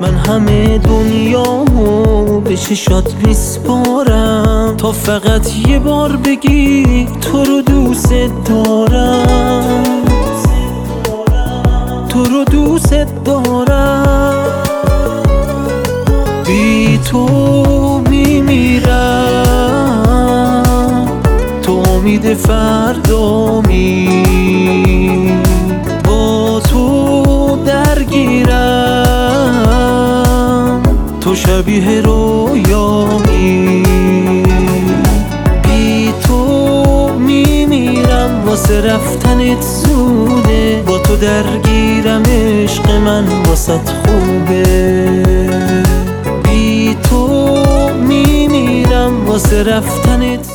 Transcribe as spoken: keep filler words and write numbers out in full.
من همه دنیامو به چشات میسپارم تا فقط یه بار بگی تو رو دوست دارم، تو رو دوست دارم. بی تو میمیرم، تو امید فردامی، با تو درگیرم، تو شبیه رویامی. بی تو میمیرم، واسه رفتنت زوده، با تو درگیرم، عشق من واسط خوبه. بی تو میمیرم، واسه رفتنت